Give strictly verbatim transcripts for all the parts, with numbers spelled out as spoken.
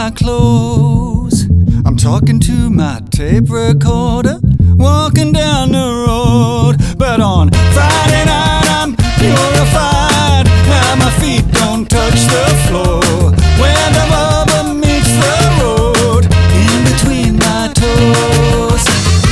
my clothes. I'm talking to my tape recorder, walking down the road. But on Friday night I'm purified. Now my feet don't touch the floor. Where the rubber meets the road, in between my toes.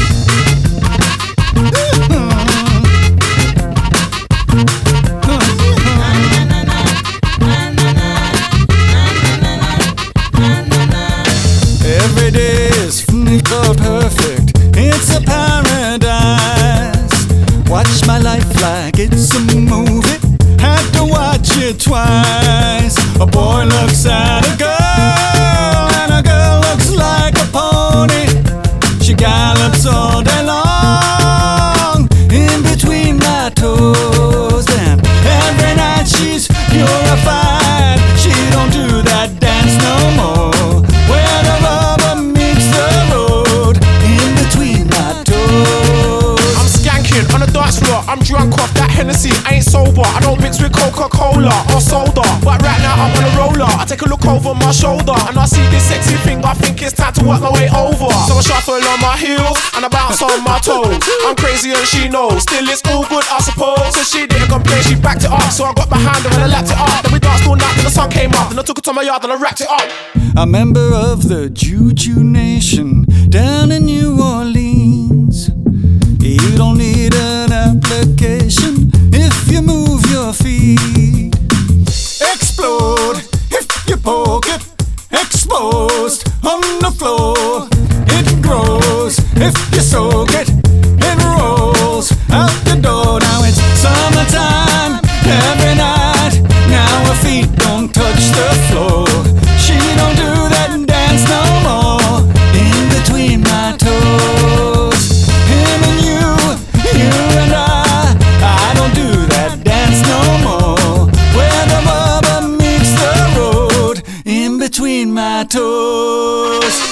Every day is perfect, it's a paradise. Watch my life like it's a movie, had to watch it twice. A boy looks at a girl, and a girl looks like a pony. She gallops all day long, in between my toes. And every night she's purified. She don't do that dance no more, where the rubber meets the road, in between my toes. I'm skanking on the dance floor, I'm drunk off that Hennessy, I ain't sober. I don't mix with Coca-Cola or soda, but right now I'm on a roller. I take a look over my shoulder and I see this sexy thing, I think it's time to work my way over. So I shuffle on my heels and I bounce on my toes. I'm crazy and she knows, still it's all good I suppose. So she didn't complain, she backed it up, so I got behind her and I lapped it up. Then we danced all night till the sun came up, then I took it to my yard and I wrapped it up. A member of the Juju Nation down in New Orleans. You don't need an application if you move your feet. Explode if you poke it, exposed on the floor. It grows if you soak it, it rolls out the door. Now it's summertime every night, now her feet don't touch the floor. She don't do that dance no more, in between my toes. Him and you, you and I, I don't do that dance no more, where the rubber meets the road, in between my toes.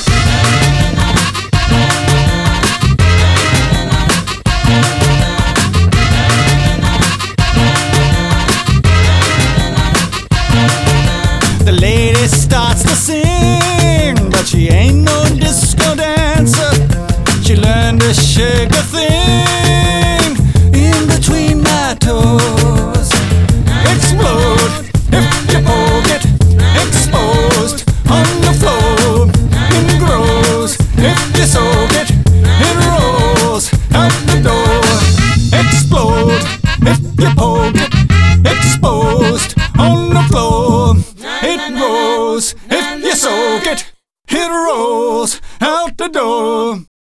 The lady starts to sing, but she ain't no disco dancer. She learned to shake a thing, in between my toes. Explode if you poke it, exposed on the floor. It grows if you soak it, it rolls out the door. Explode if you poke it, exposed on the floor. It grows if you soak it, it rolls out the door.